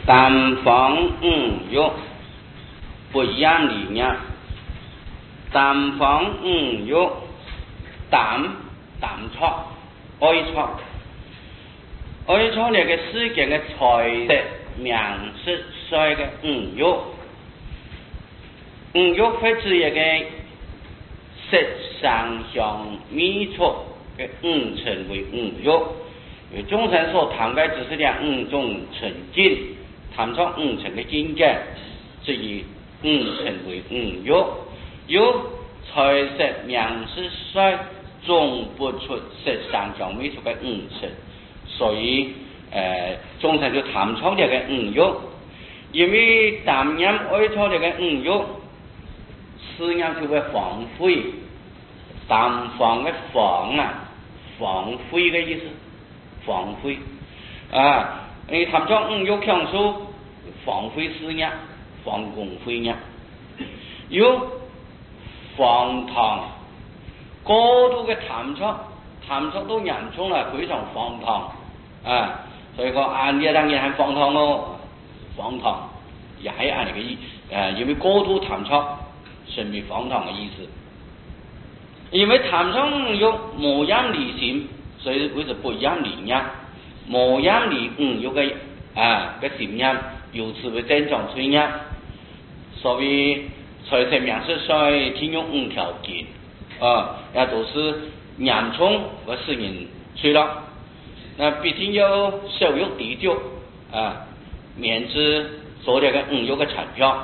淡房五欲，不养理念。淡房五欲，淡错，愛錯。愛錯呢個世間嘅財色名色衰嘅五欲，五欲會指一個色聲香味觸嘅五塵為五欲。眾生所談嘅只是呢五種塵境，談出五塵嘅境界，所以五塵為五欲。有財色名色衰，種不出色聲香味觸嘅五塵。所以眾生就談出呢個五欲，因為淡染愛錯呢個五欲，思念就會放灰，淡放嘅放啊，放灰嘅意思，放灰啊，你談出五欲強數，放灰思念，放共灰念，有放蕩，過度嘅談出都嚴重啦，非常放蕩。所以講按呢當然係放蕩咯，放蕩也係按呢個意，因為過度談出，順便放蕩嘅意思。因為談出五欲無陰離心，所以會是不陰離念，無陰離五欲嘅嘅心念，由此會增長罪孽。所以財色名色衰，天用五條件，也都是嚴重和使人脆弱。那必定要受欲地久免之所有嘅五欲嘅產生。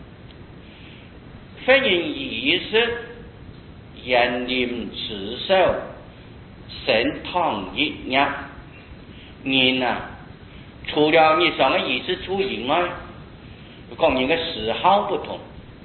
非人意識言念持守神通一念，人除了日常嘅意識處以外，講人嘅嗜好不同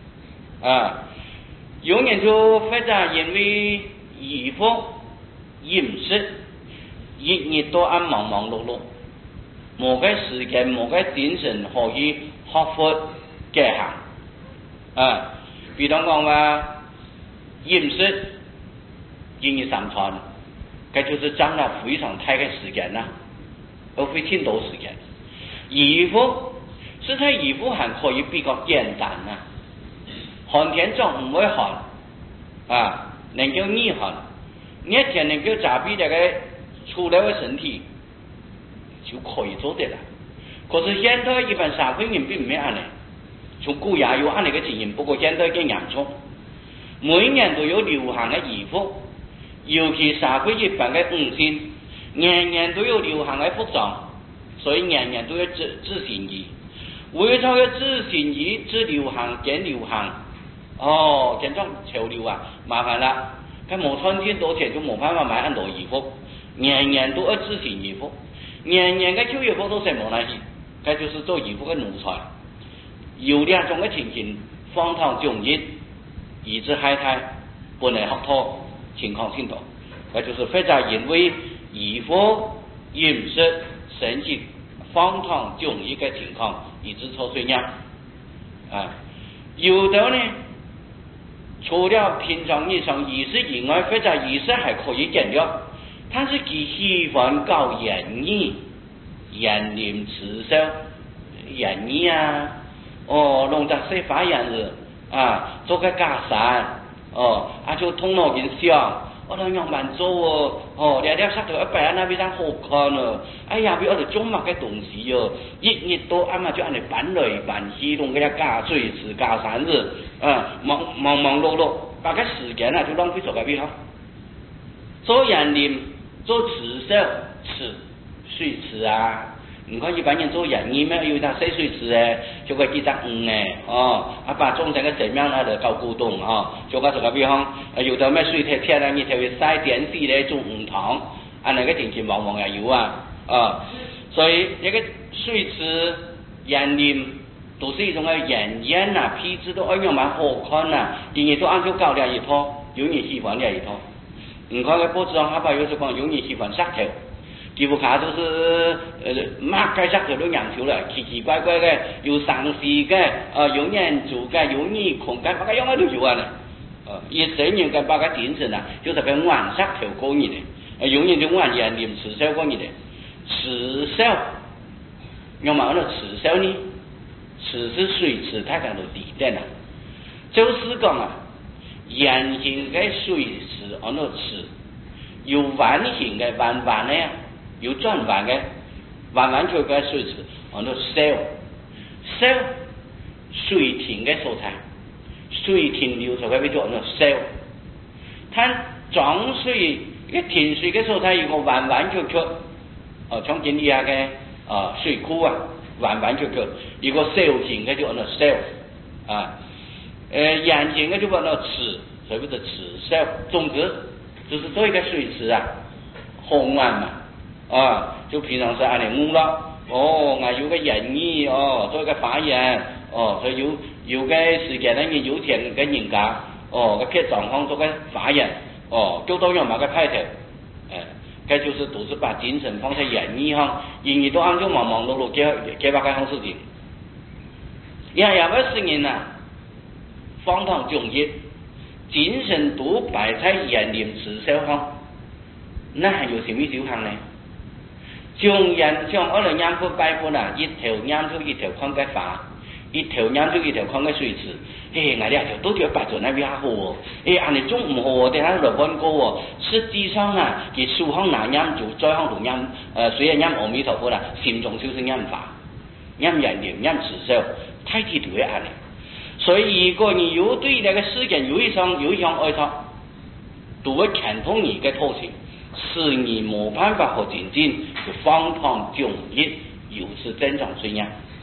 有人就非常因為衣服飲食日日都按忙忙碌碌，冇嘅時間冇嘅精神可以學佛嘅行比如講話飲食一日三餐，這就是佔了非常大嘅時間啦，而非挺多時間。衣服是睇衣服還可以比較簡單寒天中唔會寒能夠逆寒，熱天能夠遮蔽這個出來的身體就可以做得了。可是現在一般社會人並唔係咁，從古也有咁嘅情形，不過現在更嚴重。每年都有流行嘅衣服，尤其社會一般嘅五線，年年都有流行嘅服裝，所以年年都有自行衣。為咗要自行衣自流行更流行，這種潮流麻煩啦，佢冇賺錢多錢就冇辦法買很多衣服。年年都要自行衣服，年年嘅舊衣服都係冇那些，這就是做衣服嘅奴才。有兩種嘅情形，荒唐迥異，以致害態，不能合托，情況挺多。這就是非常因為衣服飲食生起荒唐迥異嘅情況，以致錯罪孽有的呢，除了平常日常儀式以外，非常儀式還可以減掉。但是佢喜歡搞言語、言念持守、言語弄得些發言日做個假散就通腦筋想，我哋用慢做你哋塞頭一擺那邊上好看哎呀，比我哋中物嘅東西日日都就按你搬來搬去，弄個假水池、假散日忙忙碌碌，把個時間就浪費咗個邊做言念。做持守持水池唔可以一般人做人醫咩？要打洗水池就個幾隻把種成個怎樣就搞古董做個這個比方有的咩水鐵鐵你就會曬電視咧做唔同那個電視往往也有所以一個水池人念都是一種嘅人煙皮質都一樣蠻好看人人都按照搞了一套，有人喜歡了一套。你看個報紙上，有時講有人喜歡石頭，幾乎卡都是乜嘅石頭都研究了，奇奇怪怪嘅，有上市嘅，有人做嘅，有人控嘅，乜樣都有一生人嘅把個精神就是個玩石頭過年的，有人就玩言念持守過年的，持守要么那池手呢，池是水池太上头地点啦，就是讲啊，圆形嘅水池按那池，有弯形嘅弯弯嘅，有转弯嘅弯弯曲嘅水池按那手水停嘅所在，水停流出嘅位置按那手，它涨水嘅停水嘅所在有个弯弯曲曲，像今以下嘅水库啊，弯弯曲曲，一个手形嘅就按那手圆形嘅就按那池，所谓的池手，总之就是做一个水池啊，红弯嘛，就平常是按你摸了，我有个人意做一个法言，所以有个时间呢，你有钱嘅人家，个撇状况做个法言，就都用嘛个派头，这就是都是把精神放在人意上，人意都按照忙忙碌碌给把这项事情，也不是人啊，荒唐迥异，精神都摆在人念慈手上，那还有什么修行呢？将人将我哋念佛拜佛啦，一条念出一条看嘅法，一条念出一条看嘅水池，我哋條都條擺在那邊好喎，安尼種唔好喎，等下落溫高喎。實際上啊，佢數行難念就再行度念，雖然念阿彌陀佛啦，心中就是念法，念人念念慈手，太地都會安尼。所以如果你有對那個事件有一項愛錯，都會看透你嘅特性。使你冇辦法和前進，就荒唐迥異，由此增長罪孽。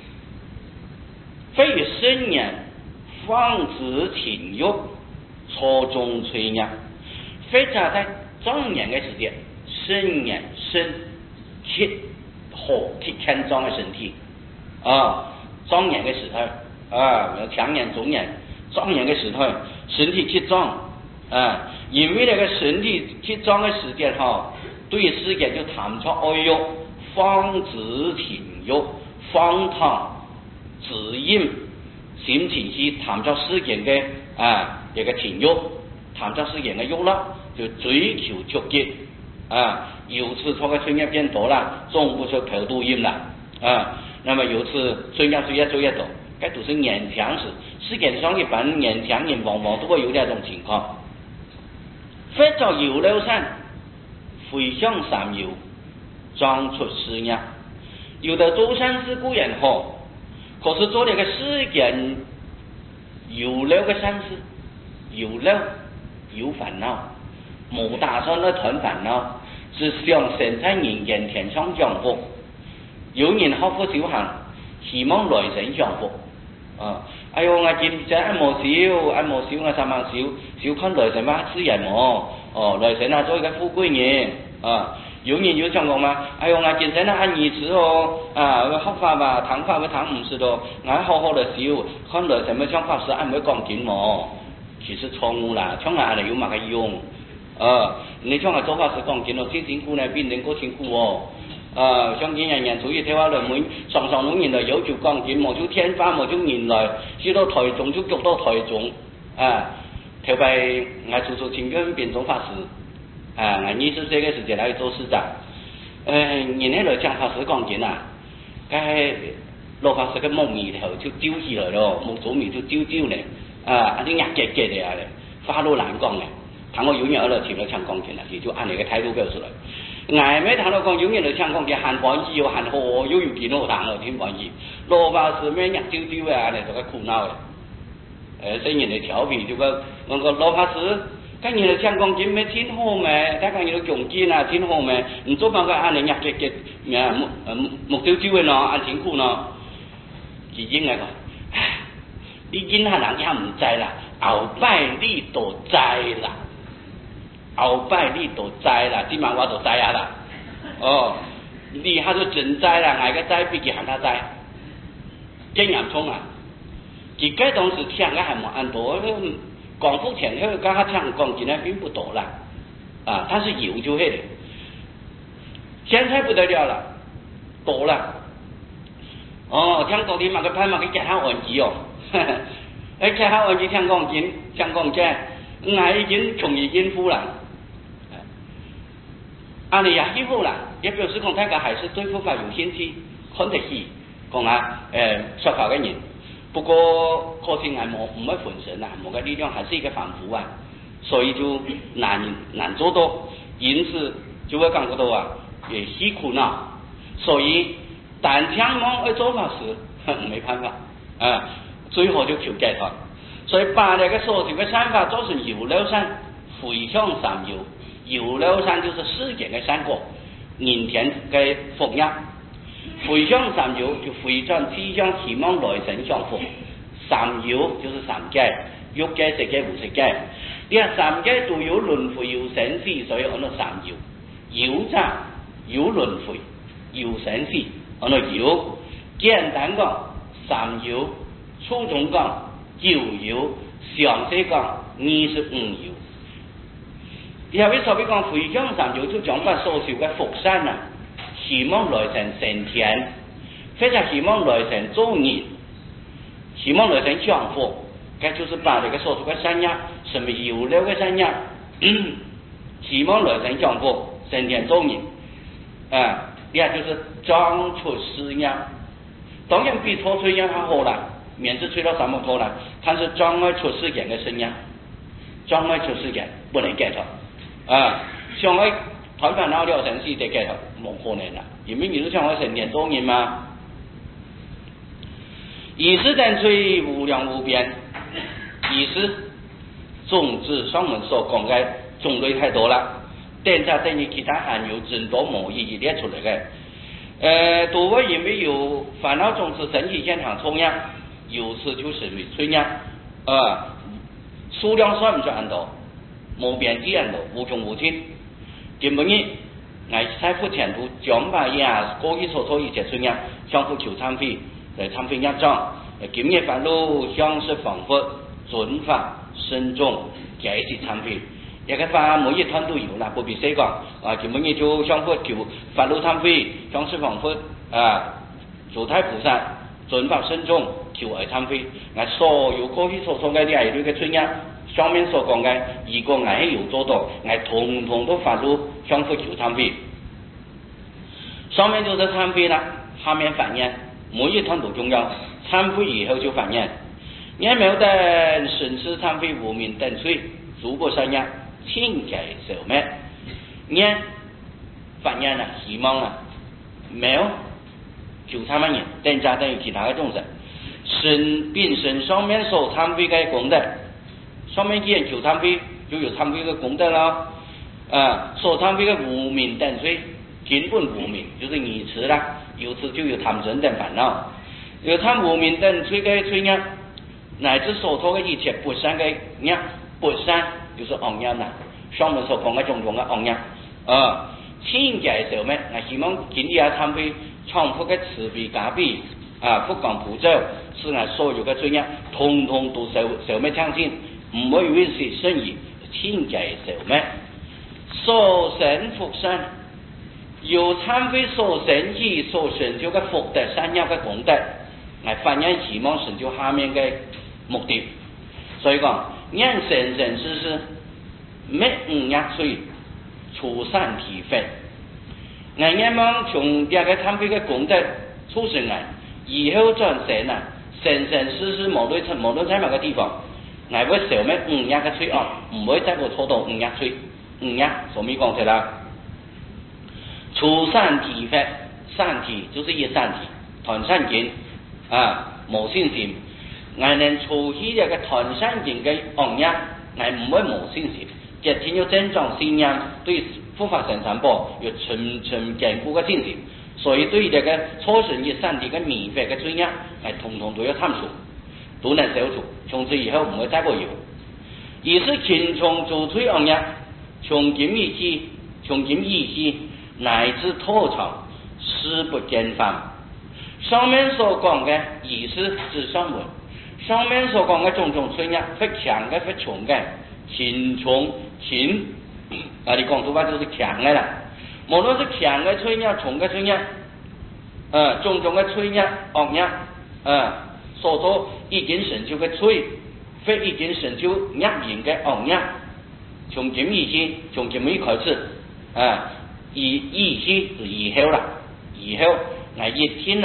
非於聖人放肆情慾，錯綜罪孽。非常在壯年嘅時間，聖人身體健壯嘅身體壯年嘅時候強年、中年、壯年嘅時候，身體健壯因為那個身體健壯嘅時間對世間就談出愛欲、放肆情慾、荒唐、自淫、心情去談出世間嘅一個情慾，談出世間嘅慾樂，就追求觸極由此錯嘅罪孽變多啦，總不說口度淫啦那麼由此罪孽越做越多，這都是年輕時，世間上一般年輕人往往都會有這種情況。非就搖了山，回向三搖，裝出事業。有的做善事固然好，可是做這個事件有了個善事，有煩惱，冇打算去斷煩惱，是想生在人間天上享福。有人學佛修行，希望來生享福。哎呦，我今仔按摩少，我三萬少看來生嘛私人來生做一個富貴人有人有講嘛，哎呦，我今仔按兒子學法吧，談法會談唔識咯，我好的少，看來生咩像法師按會講經其實錯誤啦，像我有乜嘅用你像我做法師講經咯，辛苦呢，變成個辛苦像今人屬於睇下嚟每上老年來有條講經，冇條天花冇條年來，去到台中就腳到台中條拜我做做清根變種法師我20歲嘅時間嚟做師長人喺度講法師講經該老法師嘅木面頭就揪起來咯，木左面就揪咧啲壓結嘅嚟花都難講嘅，倘我有人喺度聽到唱講經佢就按你嘅態度表出來。我沒談到講有人嚟唱講嘅喊歡喜又喊好又有幾多談咯，聽歡喜。老法師咩壓揪揪你就個苦惱所以人哋調皮就個老法師，跟人哋唱講經咩聽好咩？睇看人哋講經聽好咩？唔做辦法按你壓結木揪揪嘅按挺苦已經你今下人也唔知啦，後擺你都知啦。後擺你都知啦，今晚我都知啦。你下就真知啦，我個知比佢喊他知，真嚴重佢這當時聽嘅還冇按多，廣福田佢剛剛聽講經呢並不多啦，但是有就係的。現在不得了啦，多啦。聽講啲個派佢其他案子其他案子聽講經，聽講經，我已經從已經富啦。你也希望啦，也表示講大家還是對佛法有興趣，看得起， 讲说法嘅人。不过可惜我唔会浑身啊，我嘅力量还是一个反复啊，所以就难做到，因此就会感觉到也辛苦恼，所以但强忙去做法时，没办法最后就求解脱。所以把那个所求嘅善法做成有漏善，回向三有。有漏善就是世间嘅善果，人天嘅福业。回向三有就回转气象希望来生相福。三有就是三界，欲界、色界、无色界。你看三界都有轮回，有生死，所以按照三有。有者有轮回，有生死，按照有。简单讲，三有；初中讲九有；详细讲25有。然后为所谓讲回向三有，就讲把所受嘅福善啊，希望来成成天，非常希望来成做人，希望来成享福，这就是把这个所受嘅善业，什么有漏嘅善业，希望来成享福，成天做人，也就是装出事业。当然比错出业还好啦，免是吹到什么多啦，但是障碍出事件嘅生业，障碍出事件不能解脱。像我台湾闹了成事得解脱，冇可能啦，因为你都像我成年做人嘛。以是等吹无量无边，以是种子上面所讲嘅种类太多了，等下等于其他含有真多无意义列出来嘅。多位因为有烦恼种子身体现场冲样，有时就是为吹样，数量算唔算多？无边际人多，无穷无尽。今日我财富前途讲把呀，过去所做一切信仰，相互求参费，来参费业障。今日法路相识仿佛准法深重，这是参费。一个法每一团都有啦，不必谁讲今日就相互求法路参费，相识仿佛主太菩萨准法深重，求而参费。我所有过去所做嘅啲系嘅信仰。上面所讲嘅，如果我有做到，我统统都发入相互求参费。上面就是参费啦，下面反应，每一团都重要。参费以后就反应，你没有等审视参费无名等罪，如果善业，请解消灭。你反应啦，希望啦，没有求参乜嘢，等加等于其他嘅众生，身并身上面所参费嘅功德。上面既然求参费，就有参费的功德啦。所参费的无明等罪，根本无明就是愚痴啦，由此就有贪嗔等烦恼。有贪无明等罪的罪业，乃至所做的一切不善的业，不善就是恶业啦。上面所讲的种种的恶业，请解消灭。我希望今日参费重复的慈悲加被福光普照，使我所有的罪业，统统都消灭清净。唔会允许生意请解消灭，所成福善，有参费所成起所成就嘅福德善业嘅功德，嚟反映希望成就下面嘅目的。所以讲，人生生世世，每500岁出善提法，我希望从这个参费嘅功德出生嚟，以后转生啊，生生世世无论在某个地方。我会消灭500嘅罪惡，唔會再個錯到500罪，500所以講出啦。除善體法，善體就是一善體，團善見無善心。我能除去一個團善見嘅惡業，我唔會無善心。一天要增長信仰，對佛法生產報要循堅固嘅信心。所以對這個初生一善體嘅迷惑嘅罪業，我統統都要探索。都能消除，從此以後唔會再過有。而是勤從做罪惡業，從今以起，乃至拖長，誓不見犯。上面所講嘅意思指上文，上面所講嘅種種罪業，非強嘅非重嘅，勤，你講出話就是強嘅啦。無論是強嘅罪業、重嘅罪業，種種嘅罪業、惡業，所做已經成就嘅罪，非已經成就入刑嘅惡業，從今以起，從今日開始，以起是以後啦，以後我一天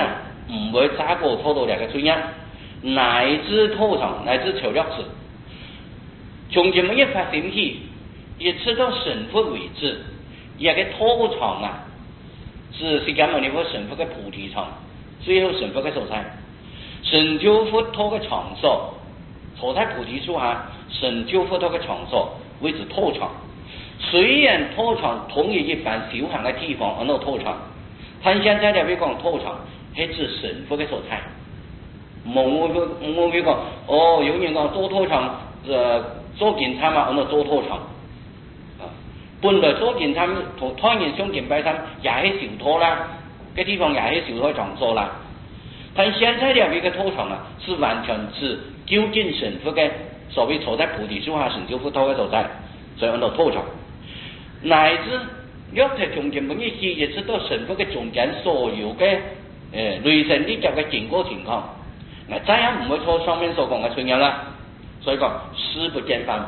唔會揸過拖到兩個專一，乃至拖長，乃至條約子，從這麼一發展起，一直到成佛為止，一個拖長啊，只是咁樣你會成佛嘅菩提長，最後成佛嘅所在，成就佛陀嘅場所，坐在菩提樹下，成就佛陀嘅場所為之拖長。雖然拖長同於一般修行嘅地方，而拖長，但現在呢邊講拖長係指成佛嘅所在。冇會講哦，有人講做拖長，做檢查嘛，而做拖長。本來做檢查同當然上檢拜山也係小拖啦，嘅地方也係小拖場所啦。但現在呢邊嘅拖長啊，是完全是究竟成佛嘅所謂坐在菩提樹下成就佛陀嘅所在，所以按拖長。乃至約提從前每一期也知道成佛嘅中間所有嘅累生呢嘅經過情況，嗱真係唔會錯上面所講嘅信仰啦，所以講視不見法。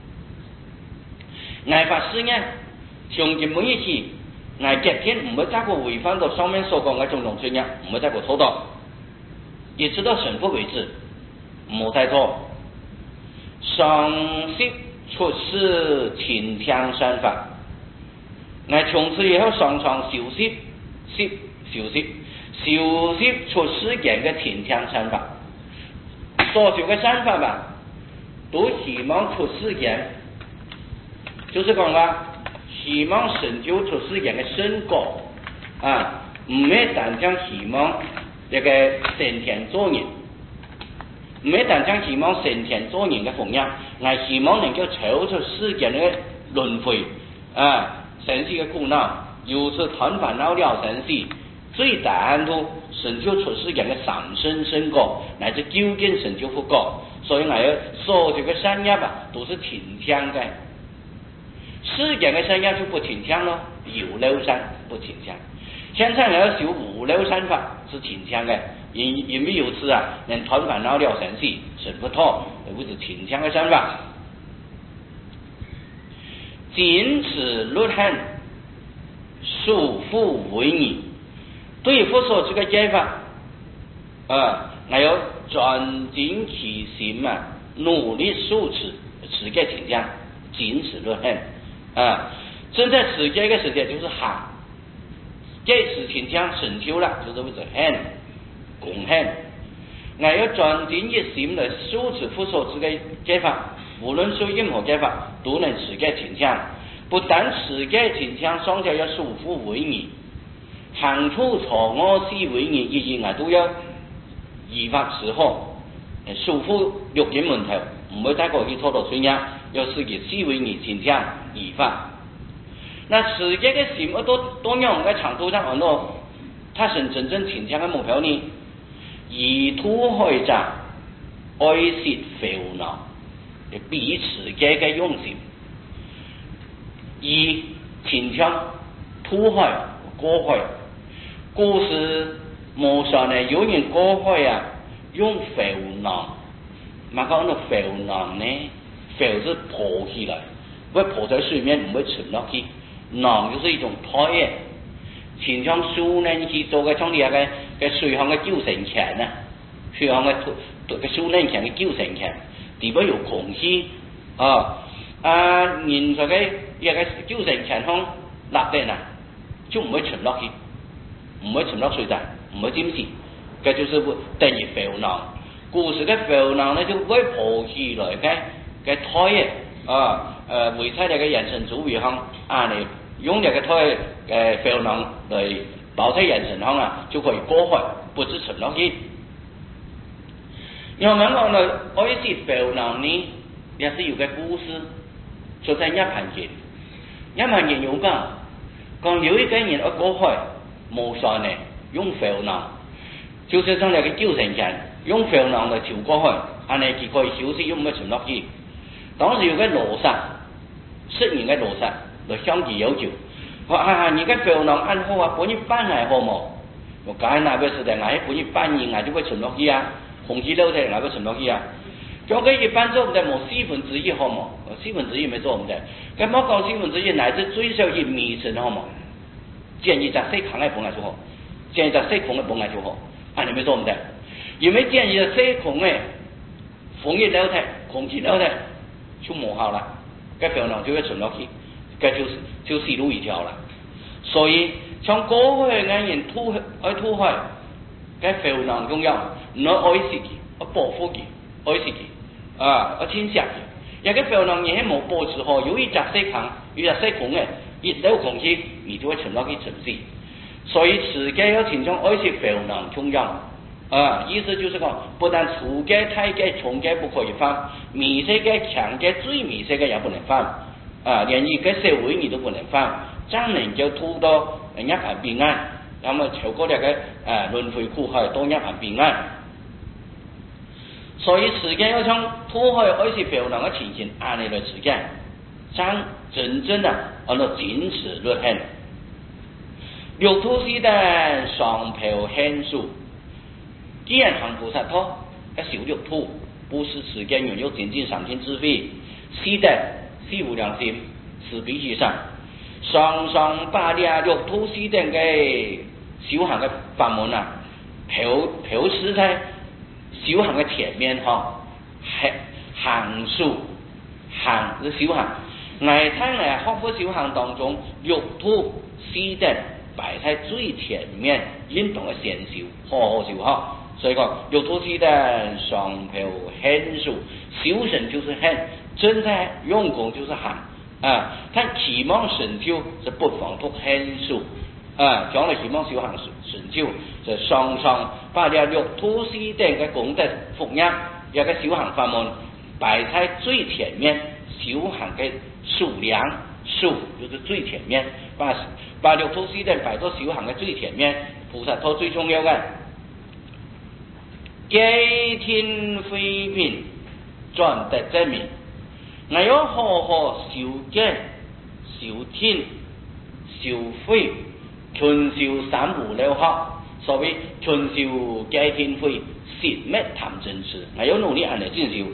捱法師呢，從前每一期捱極天唔會揸過違反到上面所講嘅種種信仰，唔會揸過錯到，也知道成佛為止，冇睇錯。上師出世前聽三法。從此以後常常修習出世間嘅前聽三法，所修嘅三法吧，都希望出世間，就是講啦，希望成就出世間嘅聖果啊，唔係單將希望一個成天做人，唔係單將希望成天做人嘅奉養，係希望能夠超出世間嘅輪迴啊。生死嘅苦惱，由此斷煩惱了生死，最大限度成就出世間嘅三生聖果，乃至究竟成就佛果。所以我要所有嘅善業啊，都是停聽嘅。世間嘅善業就不停聽咯，有漏善不停聽。現在我要修無漏善法是停聽嘅，因為由此啊，能斷煩惱了生死，成佛陀，為之停聽嘅善法。僅此律行，束縛為義。對佛所知嘅解法，我要專精其心啊，努力受持，持戒停聽，僅此律行正在持戒嘅時間就是行，戒持停聽成就了，就是為之行共行。我要專精一心來受持佛所知嘅解法。無論受任何解法，都能持戒停聽。不但持戒停聽，雙腳要束縛為義，行處錯我思為義，一言都要依法持好，束縛欲境門頭，唔會帶過去錯到信仰，要自己思為義停聽依法。那持戒嘅心都讓喺長途上很多，他是真正停聽嘅目標呢？以土開閘，愛惜煩惱。彼持戒嘅用心，以停聽土海過海，故事無常呢，有人過海啊，用浮囊，嘛講到浮囊呢，浮是浮起來，會浮在水面，唔會沉落去。囊就是一種胎嘅，停聽樹呢去做嘅種啲嘅水行嘅救生鉗啊，水行嘅樹呢鉗嘅救生鉗。地方有空氣人在嘅一個救生鉗上立定啊，就唔會沉落去，唔會沉落水底，唔會浸死，這就是等於浮囊。故事嘅浮囊呢，就會浮起來嘅胎為在呢個人生主義上你用呢個胎浮囊嚟包在人生上啊，就可以過海，不是沉落去。然後講到愛惜浮囊呢，也是有個故事，就在一盤經。一盤經有講有一個人要過海，冇船呢，用浮囊，就是將那個救生鉗用浮囊嚟跳過海，呢佢可以休息，用唔沉落去。當時有個羅剎，識人嘅羅剎嚟向佢要求，話你個浮囊安好啊，幫你搬嚟好冇？我講那個時代，我幫你搬嘢，就會沉落去啊。空氣流體哪個沉落去啊？叫佢一般做唔得，冇1/4好冇？1/4咪做唔得。咁我講1/4，乃至最少1米深好冇？建議在4空嘅本來就好，建議在4空嘅本來就好。 你们说唔得？因为建议西空诶，风一流睇，空气流睇，就冇效啦，cái phèo nòng就會存落去，cái就死路一條啦。所以從過去嘅人吐開，cái phèo nòng中央，我愛惜佢，我保護佢，愛惜佢，我珍惜佢。有cái phèo nòng嘢冇保持好，有一隻西空，有一隻西空嘅，一流空氣，你就會存落去沉死。所以自己要經常愛惜phèo nòng中央。意思就是講，不但粗嘅、太嘅、重嘅不可以放，微細嘅、強嘅、最微細嘅也不能放，連一個社會你都不能放，這樣能夠吐到一片平安，那麼超過那個輪迴苦海都一片平安。所以自己要從吐海愛惜phèo nòng嘅情形安嚟來自己，這樣真正的按照堅持律行，六土是的雙漂顯數。既然行菩薩道，要修六土，不是持戒擁有精進三天智慧，是的，是無量心，是必須上，雙把呢六土是的嘅修行嘅法門表示在修行嘅前面行數行嘅修行，我睇學佛修行當中，六土是的擺在最前面，應當嘅先修，好修好。所以講六土是的雙漂顯數，修身就是行，正在用功就是行他期望成就是不妨讀顯數將來期望修行成就雙把呢六土是的嘅功德福音有個修行法門擺在最前面，修行嘅數量數就是最前面，把六土是的擺到修行嘅最前面，菩薩道最重要嘅。戒天慧命轉得真明，我要好好修戒、修天、修慧，勤修三無六學。所謂勤修戒天慧，舌滅談真實，我要努力按嚟進修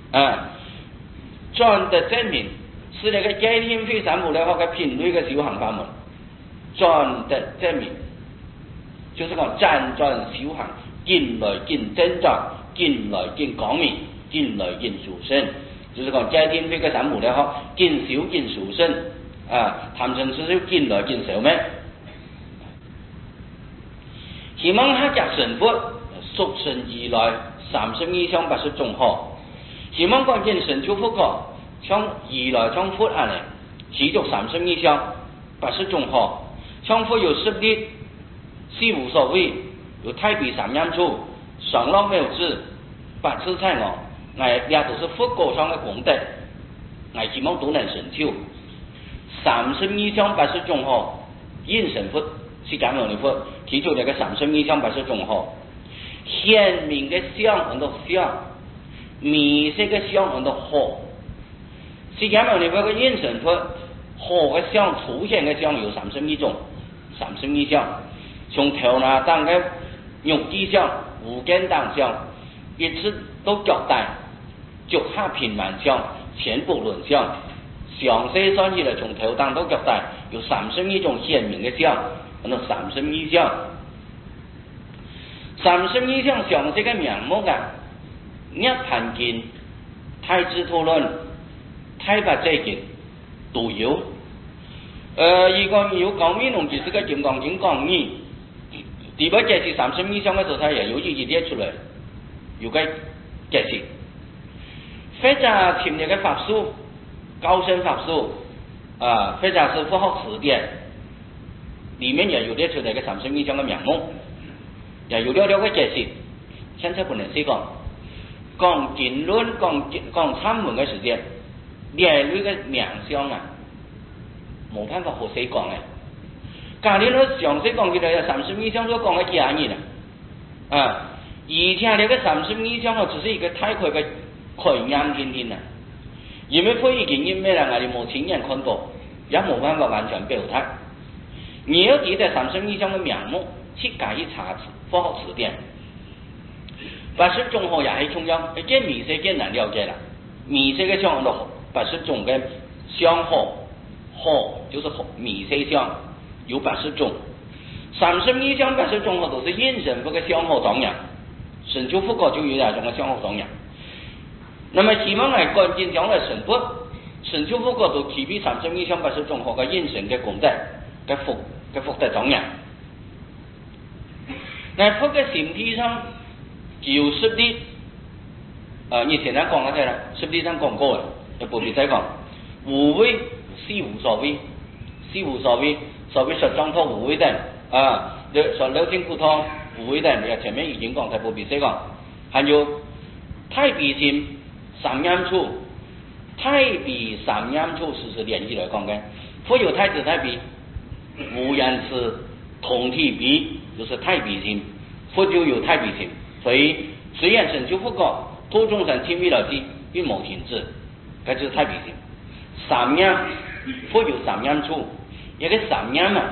轉得真明，是那個戒天慧三無六學嘅品類嘅修行法門。轉得真明，就是講輾轉修行。見來見真藏，見來見光明，見來見殊勝，就是講戒天慧嘅三無六學，見小見殊勝談真實見來見小咩？希望他家成佛，速生而來32相80種學，希望講見成就佛果，像而來像佛安嚟，持續32相80種學，像佛有10力，是無所謂。有太比三樣處，雙浪妙智，八次菜我，也都是佛果上的功德，希望都能成就。32相80種學，應成佛是咁樣的佛，其中這個32相80種學，顯明嘅相很多相，微細嘅相很多學，是咁樣的佛嘅應成佛，學嘅相出現嘅相有32種，32相，從頭那當嘅肉體相、無間當相，一次都交代，腳下平滿相、前部輪相，詳細算起來從頭當都交代，有31種顯明嘅相，咁啊31相，32相詳細嘅名目一盤經、太子圖論、太白濟經都有。如果有講明龍就是個金剛經講義。第八解釋32相嘅時候，他也有一列出來，有個解釋。或者前面嘅法書、高深法書或者是佛學詞典，裡面也有列出來嘅32相嘅名目，也有了個解釋。現在不能細講經論、講參文嘅時間，列類嘅名相冇辦法好細講嘅。假如我詳細講起來，32相都講了幾廿年了以前那個32相只是一個概括嘅概念聽聽因為佛已經因為我哋冇親眼看過，也冇辦法完全表達。你要記得32相嘅名目，去加以查佛學詞典。80種學也係重要，見微細見難了解啦。微細嘅相都80種嘅相學就是微細相。有80種， 32项80综合都是应神佛的相互作用，神就佛教就有那种的相互作用。那么希望嚟赶紧将来神佛，神就佛教都具备32项80综合嘅应神嘅功德嘅福德作用。那佛嘅身體上就有10啲，以前咱講嗰啲啦，10啲咱講過嘅，就不必再講。無為是無所謂，是無所謂，所謂實相托無為等說六經苦湯無為等，前面已經講，就不必再講。還有太彼心三陰處，太彼三陰處是連起來講嘅。佛有太子太彼，無人是同體彼，就是太彼心，佛就有太彼心。所以雖然成就佛教，度眾生天為了之，並無停止，這就是太彼心。三陰，佛有三陰處，一個三陰嘛，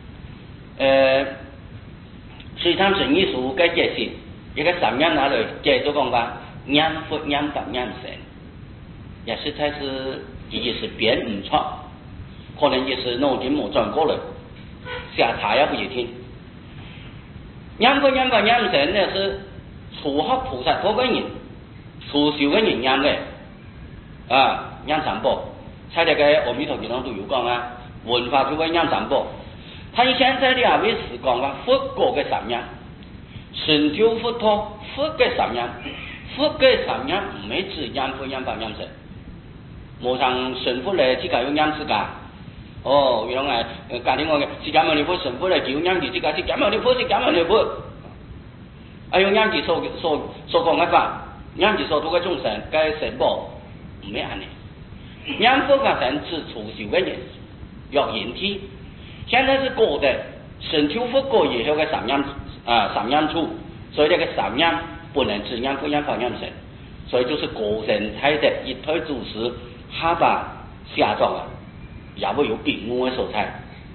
隋唐聖義書嘅解釋，一個三陰拿來解做講法，陰佛陰法陰神，也實在是也是編唔出，可能也是腦筋冇轉過來，瞎查也不一定。陰佛陰法陰神呢是初學菩薩多個人，初修嘅人陰嘅，陰三寶。在這個阿彌陀經上都有講啊，文化就會陰三寶。他現在的位是講啊，佛國嘅三陰，神就佛陀佛嘅三陰，佛嘅三陰唔係指陰佛陰法陰神，無上神佛嚟自家有陰自家。原來家庭我嘅釋迦牟尼佛神佛嚟叫陰自家，釋迦牟尼佛釋迦牟尼佛，用陰自所講嘅法，陰自所度嘅眾生嘅神寶唔係安尼。陰佛法神是初修嘅人，要引體。現在是過的神修佛過以後嘅三陰處，所以這個三陰不能指陰佛陰法陰神，所以就是個人睇的一推主持下巴下狀啊，也會有病誤嘅所在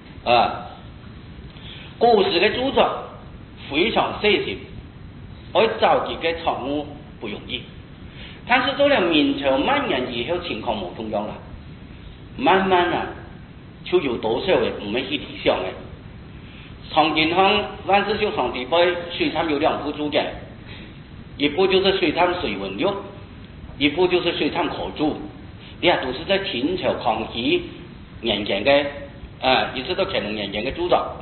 故事嘅著作非常細心，可以找幾個錯誤不容易。但是到了明朝滿人以後情況冇同樣啦，慢慢就有多少嘅唔係去理想嘅。唐建康萬世秀皇帝杯隋唐有2部著嘅，一部就是隋唐水文錄，一部就是隋唐可注，都是在清朝康熙年間嘅一直到乾隆年間嘅著作。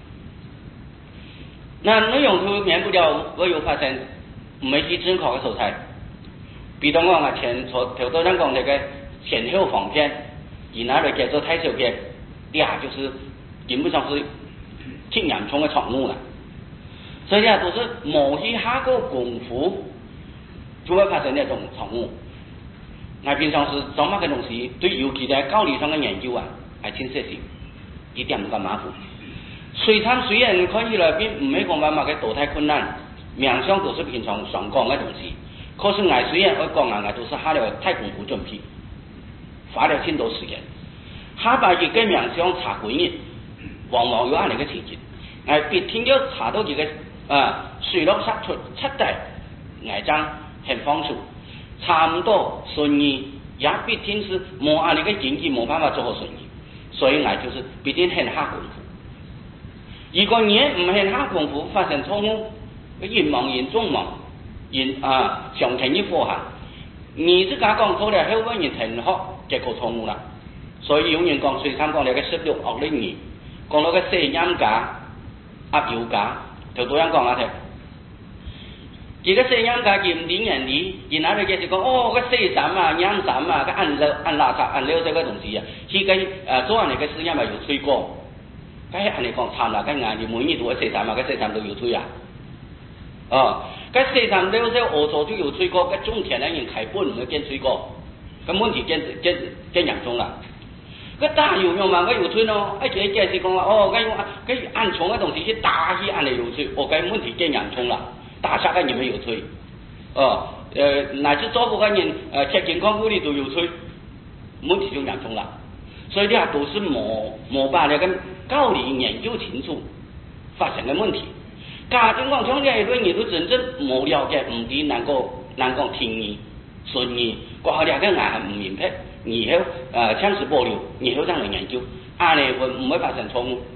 那內容就免不了我有發現唔係去準確嘅所在。比如講頭多人講這個前後方片，而那類叫做太小片，就是基本上是挺嚴重的錯誤了。所以都是冇去下過功夫，就會發生那種錯誤。平常是做乜嘅東西，對尤其在教理上嘅研究係挺細心，一點唔咁馬虎。隋唐雖然看起來並唔係講乜嘅多太困難，名相都是平常常講嘅東西。可是雖然我講都是下了太功夫準備，花了挺多時間，下把一個名相查幾日，往往有咁樣嘅情景。別聽咗查到一個水落七代，將很豐富，差唔多順意，也必定是冇咁樣嘅經濟冇辦法做好順意，所以就是必定很下功夫。如果你唔很下功夫，發生錯誤，人亡人眾亡。上天一科行，你自家講錯了，後邊人停學，結果錯誤啦。所以有人講隋唐講那個16惡令義，講到個四陰家、壓有家，就多樣講下睇。而個四陰家嚴點人理，然後佢就是講個四三陰三個按垃圾按溜這個東西佢個做人哋嘅事業咪有吹過，咁係你講慘啦，咁你每年都係四三個四三都有吹啊。嗰四三六隻惡作就有吹過，嗰種田嘅人開本唔會見吹過，咁問題見嚴重啦。嗰打有用嘛？嗰有吹咯，佢解釋講話嗰按重嘅東西去打去按嚟有吹，嗰問題見嚴重啦。打殺嘅人咪有吹，乃至做嗰個人吃健康護理都有吹，問題就嚴重啦。所以呢都是冇把那個教理研究清楚發生嘅問題。家庭講從呢一類你都真正冇了解，唔啲能講聽義順義，過後兩個係唔明白，以後強詞奪理，以後讓人研究，按理會唔會發生錯誤。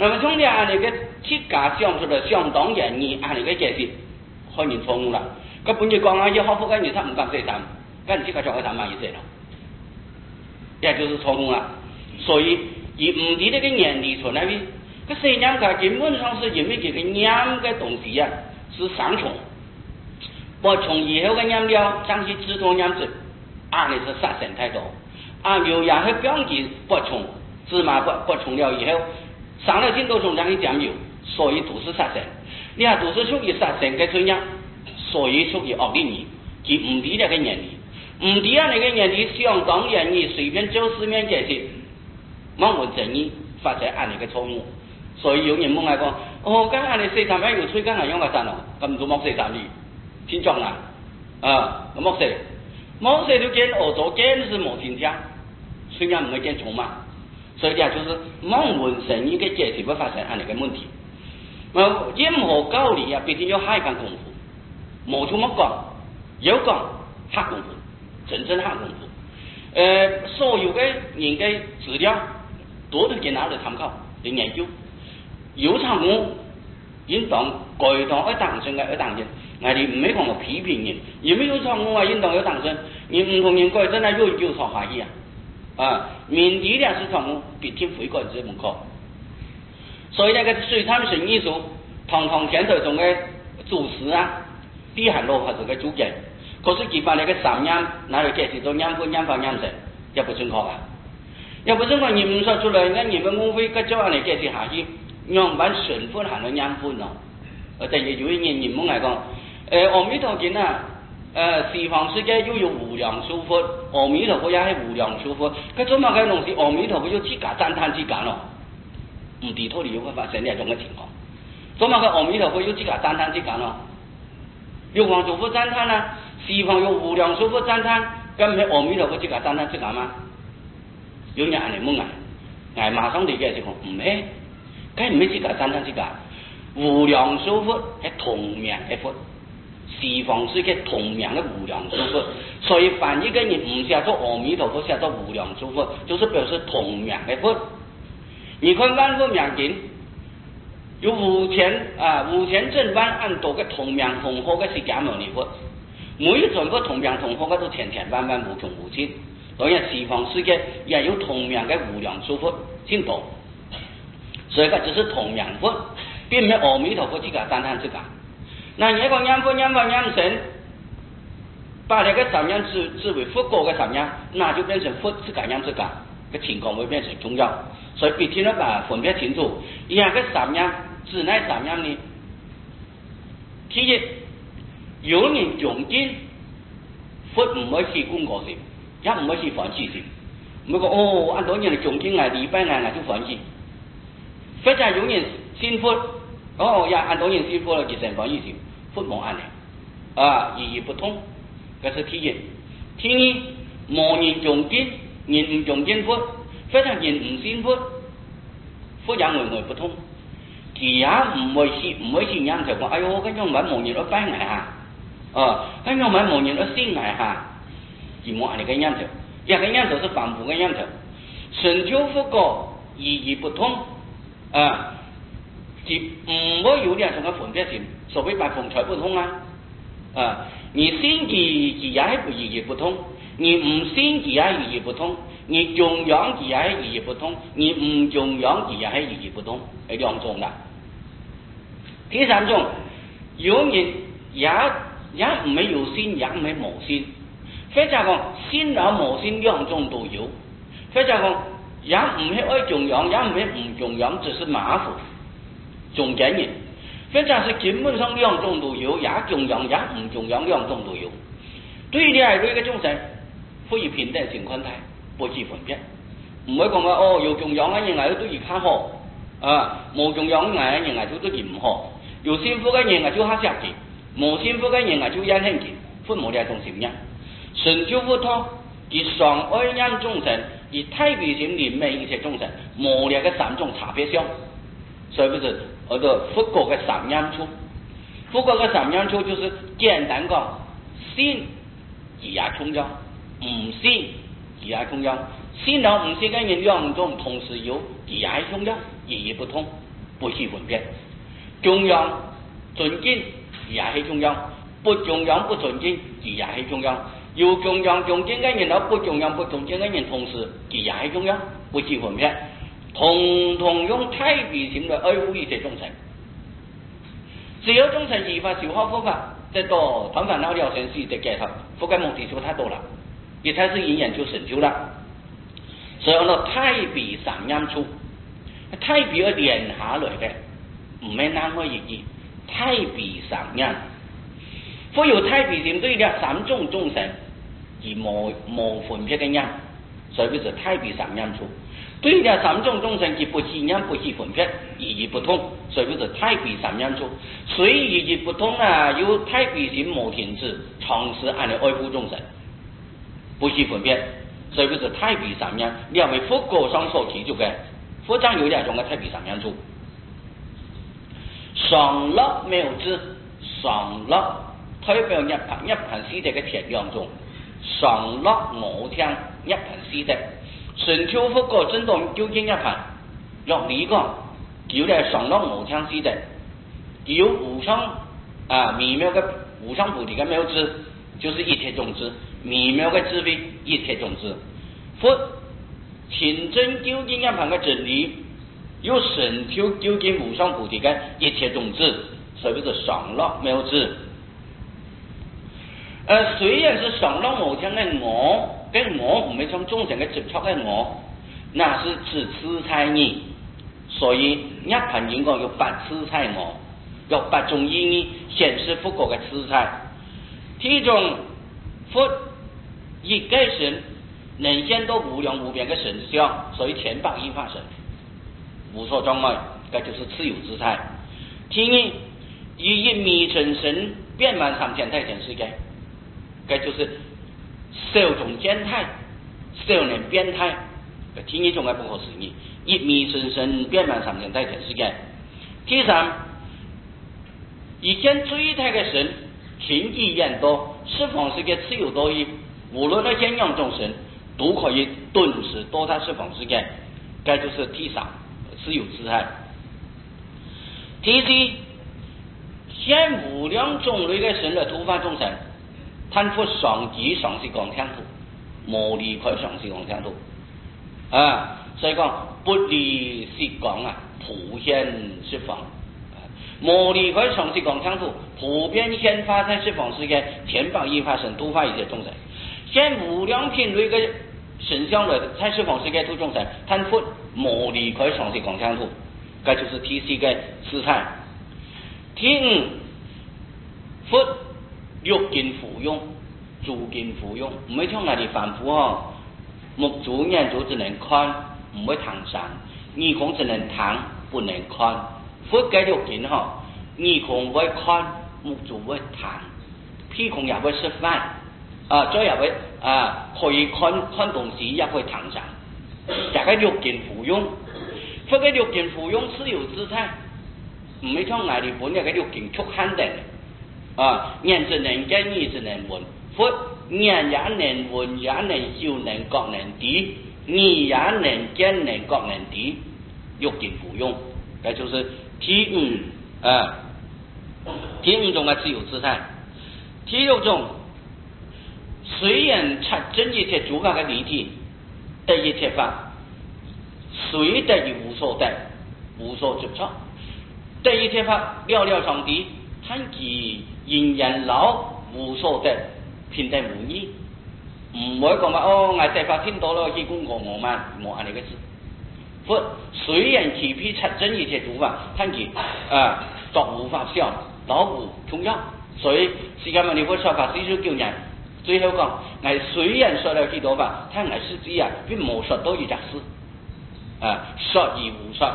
那么从俩那个体家想出来相当人意，那个解释可能错误啦。佢本就講啊，要克服嘅原則唔敢四三，跟住即刻就去談埋意思咯，也就是錯誤啦。所以而唔止呢個原理出來邊，個四音佢基本上是因為這個音嘅東西啊是雙重，不從以後嘅音料將去制作音質，你是殺聲太多，有也係標記不從，芝麻不從了以後，上了進度中將去減油，所以都是殺聲，你看都是屬於殺聲嘅專業。所以屬於惡劣語，佢唔知呢個原理，唔知啊！你個原理相當原理，隨便就四面解釋，冇問正義，發生按你嘅錯誤。所以有人問我講：哦，咁按你四三一要吹緊係用個山咯，咁就冇四三二，天裝啦，咁冇四就見歐洲見是冇天將，雖然唔係見重嘛，所以就是冇問正義嘅解釋會發生按你嘅問題。任何教理啊，必定要下一番功夫。冇錯乜講，有講下功夫，真正下功夫。所有嘅人嘅資料都係喺哪度參考嚟研究。有參考應當該當一當真嘅一當真，我哋唔係講我批評人，因為有參考啊應當有當真，你唔同人該真係有錯下意啊，面對嘅是參考，必定悔改之門口。所以那個水產神藝術，堂堂天台中嘅祖師啊。啲係落係個主嘅，可是佢把你嘅三音拿嚟解釋到音分、音法、音程，又不準確啊！又不準確，你唔說出來，人哋誤會個將嚟解釋下去，讓揾順分行到音分咯。第二有一人唔嚟講，阿彌陀經啊，西方世界又有無量諸佛，阿彌陀佛也係無量諸佛，佢做乜嘅東西？阿彌陀佛有自家讚歎自家咯，唔地土裡會發生呢一種嘅情況。做乜嘅阿彌陀佛有自家讚歎自家咯？有王祖佛讚歎啊，西方有無量諸佛讚歎，咁唔係阿彌陀佛自家讚歎自家嗎？有人嚟問我馬上理解就講唔係，梗係唔係自家讚歎自家。無量諸佛係同名嘅佛，西方世界同名嘅無量諸佛，所以凡一個人唔寫作阿彌陀佛，寫作無量諸佛，就是表示同名嘅佛。你看萬佛名經。有無錢正萬萬多個同名同號嘅釋迦牟尼佛，每一種個同名同號嘅都千千萬萬無窮無盡，所以西方世界也有同名嘅無量諸佛很多，所以佢只是同名佛，並唔係阿彌陀佛自家讚歎自家。那一個音佛、音法、音聲，把這個三樣視為佛果嘅三樣，那就變成佛自家音自家嘅情況會變成重要，所以必須要把分別清楚，而家嘅三樣。指哪三樣呢？第一，有人重經，佛唔可以是功過性，也唔可以是反思性。唔好講按多人嚟重經啊，禮拜啊，就反思。或者有人信佛，也按多人信佛了，就成反思性，佛冇按嚟，意義不通。這是第一。第二，冇人重經，人唔重經佛，或者人唔信佛，佛也外不通。佢也唔會是人就講，哎呦，咁樣揾無人去拜捱下，咁樣揾無人去信捱下，而冇人嘅人就，一個人就是凡夫嘅人就，尋求佛果意義不通，就唔會有兩種嘅分別性，所謂百風財不通你信佢也係意義不通，你唔信佢也係意義不通，你供養佢也係意義不通，你唔供養佢也係意義不通，係兩種啦。第三種，有人也唔係有信，也唔係無信，或者講信了無信兩種都有，或者講也唔係愛供養，也唔係唔供養，只是馬虎，中間人，或者是基本上兩種都有，也供養也唔供養兩種都有。對你係對嘅眾生，可以平等性寬待，不置分別，唔會講話有供養嘅人係對佢較好，冇供養嘅人係對佢唔好。有幸福嘅人就下下去，冇幸福嘅人就怨恨佢，分冇兩種性樣。順求佛陀，以上愛人眾生，以太平心憐憫一切眾生，冇兩個三種差別相。所以不是佛果嘅三樣處，佛果嘅三樣處就是簡單講，信而也重要，唔信而也重要。信了唔信嘅人兩種同時有，而也重要，意義不通。 不许分别。中央尊敬也是中央，不中央不尊敬也是中央。有中央尊敬的人和不中央不尊敬的人同时，也是中央，不许分别。统统用太平心来爱护一切众生。只有众生依法修好佛法，得到断烦恼了生死的解脱，佛的目的就太多了，一开始因缘就成就了。所以讲到太平三因处，太平係連下來嘅，唔係啱開意義。太平三因，佛有太平心對了三種眾生而無分別嘅因，所以就是太平三因處。對了三種眾生而不是因不是分別，意義不同，所以就是太平三因處。所以意義不同啊，有太平心無停止，長時按嚟愛護眾生，不是分別。所以就是太平三因，了為佛果上所提出嘅，佛藏有兩種嘅太平三因處。常樂妙智，常樂代表一盤師弟嘅鐵兩種，常樂我聽一盤師弟，順超佛果真當究竟一盤，落呢個叫嚟常樂我聽師弟，叫無上微妙嘅無上菩提嘅妙智，就是一切種智。微妙嘅智慧，一切種智。佛親真究竟一盤嘅真理，有神超究竟無上菩提嘅一切種智，所以就是常樂妙智。雖然是常樂無聽嘅我，跟我唔係從眾生嘅接觸嘅我，那是指自在義。所以一盤應該有八自在我，有八種意義顯示佛果嘅自在。其中佛一個神能現到無量無邊嘅神相，所以千百億化身無所障礙，這就是自由自在。第二，一密真神遍滿三千大千世界，這就是少種見態，少能變態。第二種係不可思議，一密真神遍滿三千大千世界。第三，一現最大嘅神情意緣多，十方世界自由多義，無論那現樣眾生都可以頓時到達十方世界，這就是第三，自由自在。第四，現無量種類嘅神來度化眾生，貪復上極上士廣聽土，無離開上士廣聽土。所以講不離是講普現十方，無離開上士廣聽土，普遍現化在十方世界，千百億化身度化一切眾生。現無量品類嘅神相來在十方世界度眾生，貪復無離開上士廣聽土，這就是第四個自在。第五，佛欲見服用，諸見服用，唔係從哪裡反覆目足眼足只能看，唔會談善；耳孔只能談，不能看。佛嘅欲見耳孔會看，目足會談，鼻孔也會吃飯，嘴也會可以看東西，也會談善。這個欲見服用，佛嘅欲見服用自由自在，唔係從哪裡本嘅欲見曲限定。眼只能見，耳只能聞，佛眼也能聞，也能嗅，能覺，能知；耳也能見，能覺，能知。欲見服用，這就是第五種嘅自由自在。第六種，雖然察真一切諸法嘅理體，得一切法，雖得而無所得，無所接觸，得一切法了了上地，貪其因緣老無所得，偏得無義。唔會講話我得法聽到了，去供過我嘛，冇按呢個字。佛雖然其披察真一切諸法，貪其作無法相，老無重要。所以釋迦牟尼佛說法師就叫人最後講，我雖然說了幾多法，但我實際並冇說到一件事，說而無說。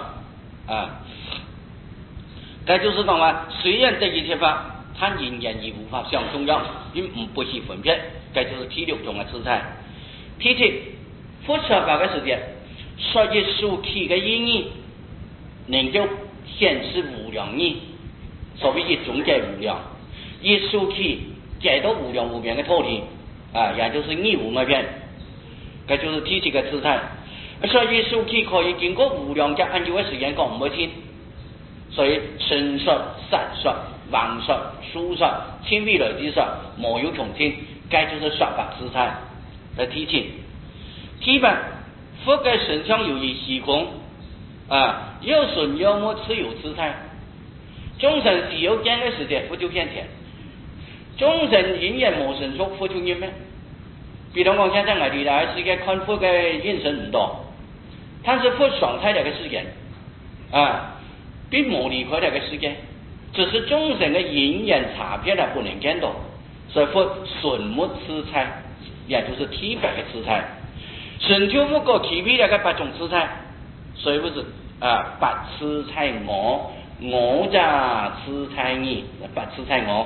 這就是講話，雖然這一切法，但因緣而無法相重要，並不是分別。這就是第六種嘅自在。第七，佛說法嘅時間，說一數起嘅意義，能夠顯示無量義。所謂一種嘅無量，一數起解到無量無邊嘅道理，也就是義無邊。這就是第七個自在。說一數起可以經過無量嘅安住嘅時間講唔會聽。 所以神说、善说、王说、书说、亲密来之说，莫有穷尽，该就是说法姿态来提醒。基本佛给神像有一虚空有顺有没持有姿态，众生是有见的世界，佛就现前。众生因缘无神说，佛就因咩？比如讲现在我哋来世界看佛嘅人生唔多，但是佛爽快这个世界并冇离开这个世界，只是众生的因缘差别不能见到，所以佛顺没姿态，也就是体白的姿态。神就佛个区别那个八种姿态，所以不是八姿态我家姿态你，八姿态我。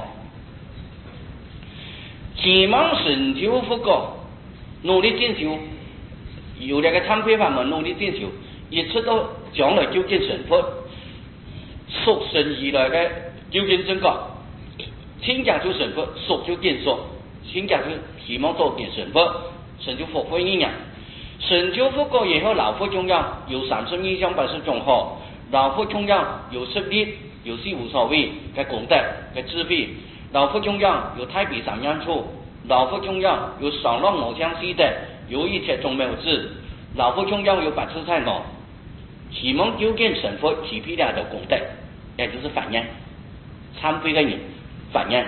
希望神就佛个努力进修，有那个参会法门努力进修，一直到将来究竟成佛，属神而来的究竟正觉，听讲就成佛，属就见属，听讲就希望做见成佛，神就佛会一样。神就佛个以后老佛中央有32相80种好，老佛中央有实力，有事无所谓嘅功德嘅智慧。老佛中央有太比3样处，老佛中央有爽朗无相似的，有一切众妙智，老佛中央有八次菜我，希望究竟神佛起批量的功德，也就是反应参会的人反应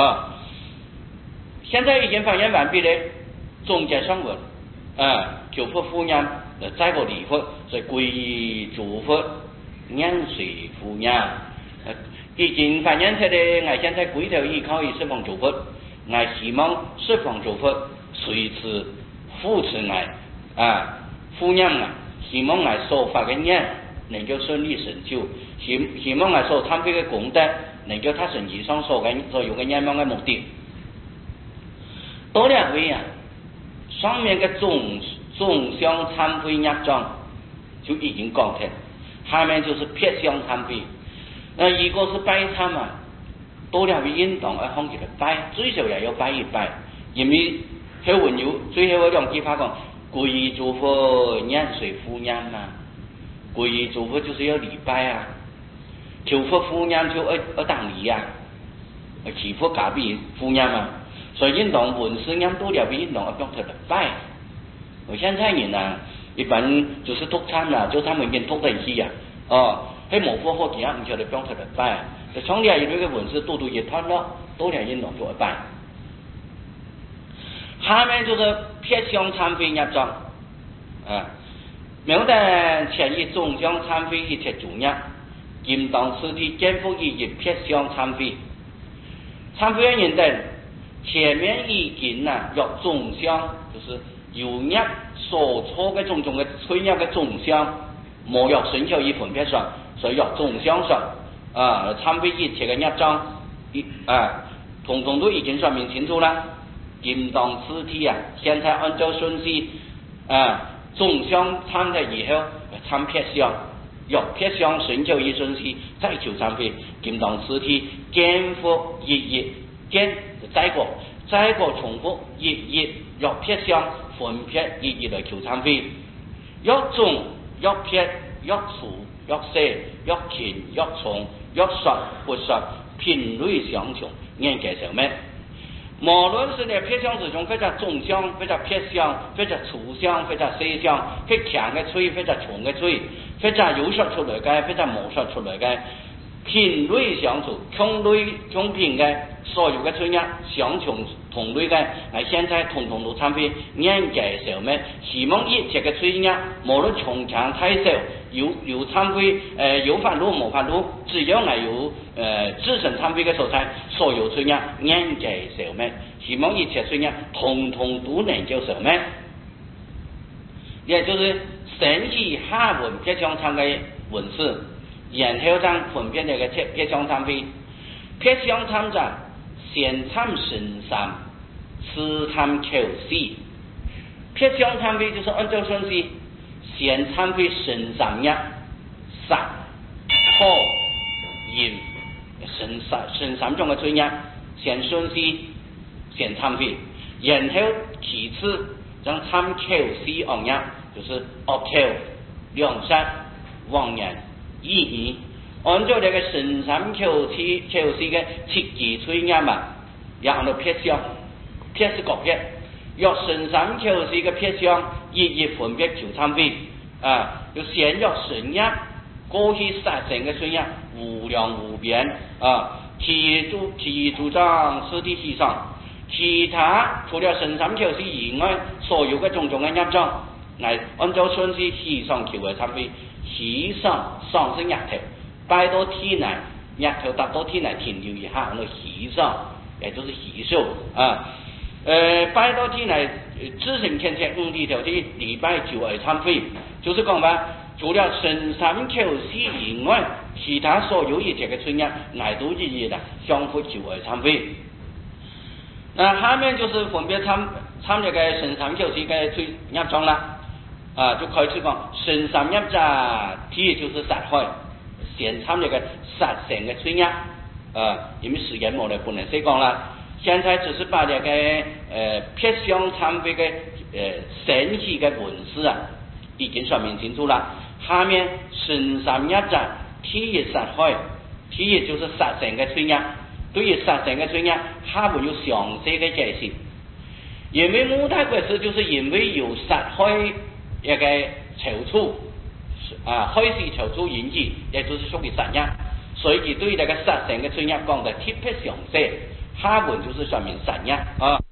现在已经反应完毕了，总结上文求佛护念再个礼佛，所以皈依诸佛念随护念已经反映出来，我现在归头依靠于十方诸佛，我希望十方诸佛随时扶持我护念我，希望我所发的念能够顺利成就，希望我所参会的功德能够达成以上所有的愿望的目的。多两位上面的总相参会业障就已经讲出，下面就是撇相参会。一个是拜参多两位应当放起来拜，最少也要拜一拜，因为后文有最后2句话讲，皈依诸佛念随护念皈依诸佛就是要礼拜求佛护念就要当礼祈福加被护念所以应当文字念多两位应当放出来拜。我现在人一般就是读参就他们跟读在一起喺冇科学其他唔晓得讲出来拜，就从嚟呢个文字多一团咯，多两人弄做一拜。下面就是撇相参会业障명단前一总相参会一切主业，应当此地肩负一撇相参会。参会人等前面已经有总相，就是有业所错嘅种种嘅催业嘅总相，冇有生效一分别上。所以要总相上参会一切的业障统统都已经说明清楚了。应当此地现在按照顺序总相参的以后参撇相，要撇相成就一顺序再求参会。应当此地肩负一肩再个重复一要撇相分撇一来求参会。要总要撇要除要舍要勤要从要说不说品类相穷，应该什么？无论是在撇相之中，或者总相，或者撇相，或者除相，或者舍相，或强的吹，或者重的吹，或者有说出来的，或者冇说出来的，品类相处，同品的所有的吹呢，相穷同类的，现在统统都参会，应该什么？希望一切的吹呢，无论从强太少。有参会有法路冇法路，只要有自身参会嘅所在，所有罪业应该受咩？希望一切罪业统统都能够受咩？也就是神以下文撇相参嘅文字，然后将分别这个撇相参会。撇相参者，先参神三，次参求死。撇相参会就是按照顺序。先参会神三业，杀、破、淫，神三种嘅罪业，先顺序先参会，然后其次将参求死恶业，就是恶口、良杀、妄言、意义， 按照这个神三求四嘅切忌吹音嘛，也按照撇相，撇是各撇。若神三求四嘅撇相，一分别求参会啊，就先若神音，过去杀神嘅神音无量无边啊，其主张实体系上，其他除了神三求四以外，所有嘅种种嘅业障，来按照顺序系上求嘅参会，系上上是日头。拜到天内，日头达到天内停留一下，那喜上，也就是喜寿啊。拜到天内，自成天前5条的礼拜9而参会，就是讲吧，除了神三求四以外，其他所有一切的村人，乃都日日的相互9而参会。那下面就是分别参这个神三求四的村业障啦，啊，就开始讲神三业障，第一就是杀害。先参这个杀神的罪业，因为时间冇了，不能细讲啦。现在只是把这个撇相参会的神奇的文字啊，已经说明清楚了。下面神三业障，第一杀害，第一就是杀神的罪业。对于杀神的罪业，下面有详细的解释。因为母大鬼事，就是因为有杀害一个囚徒。开始求助引起，也就是属于杀业，所以佢对这个杀神嘅罪业讲得特别详细，下文就是说明杀业啊。